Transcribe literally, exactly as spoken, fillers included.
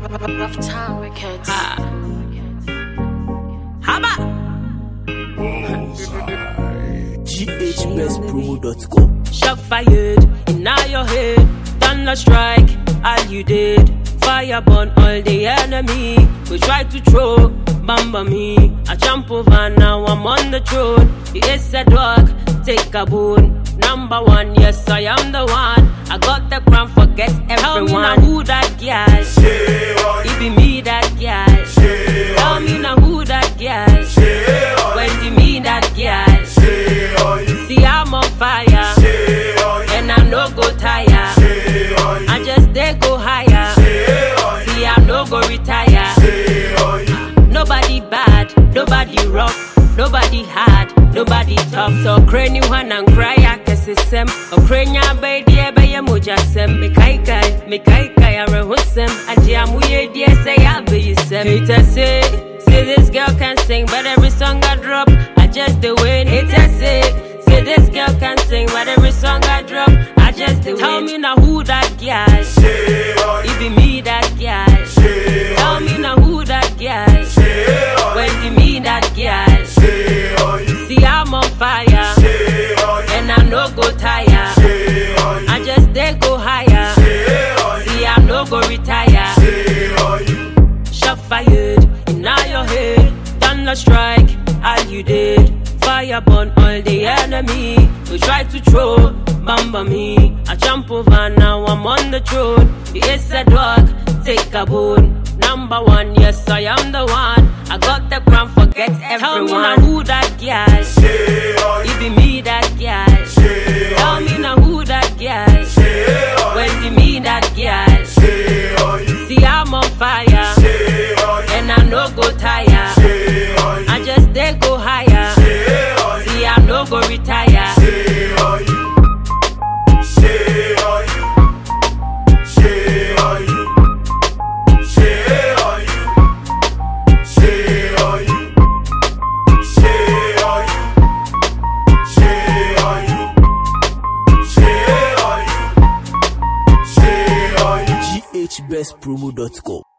Rough Town Records. Ah. Haba. G H best promo dot com. Shot fired in all your head. Thunder strike, all you did. Fire burn all the enemy. We try to throw, bamba me. I jump over, now I'm on the throne. Yes, a dog, take a bone. Number one, yes, I am the one. I got the crown, forget everyone. Tell me now who that guy. It be me that guy. Tell me now who that guy. When you mean that guy. See I'm on fire, and I no go tire. I just they go higher. See I'm no go retire. Nobody bad, nobody rough, nobody hard, nobody tough. So cranny one and cry I guess it's sem. O crania baby ebe ye moja sem. Me kai kai, me kai kai I rehusem. Aji amuye die say I be sem. Haters say, say this girl can sing, but every song I drop, I just the win. Haters say, say this girl can sing, but every song I drop, I just the win. Tell me now who that guy. It be me that guy. Tell me now who that guy. When you mean that guy. See I'm on fire, and I no go tire. I just they go higher. See I'm no go retire. Shot fired in all your head. Thunder strike, all you did. Fire burn all the enemy. We try to throw, bamba me. I jump over, now I'm on the throne. Yes, a dog, take a bone. Number one, yes, I am the one. I got the crown, forget everyone. Tell me now who that guy. It be me that guy. Tell me now who that guy. When you mean that guy. See I'm on fire, and I no go tire. I just they go higher. See I'm no go retire. G H best promo dot com.